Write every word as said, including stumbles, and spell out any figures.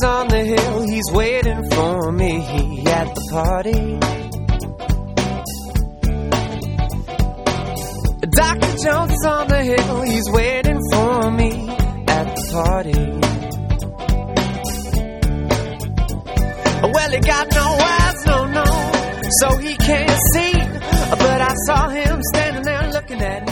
on the hill, he's waiting for me at the party. Doctor Jones is on the hill, he's waiting for me at the party. Well, he got no eyes, no, no, so he can't see, but I saw him standing there looking at me.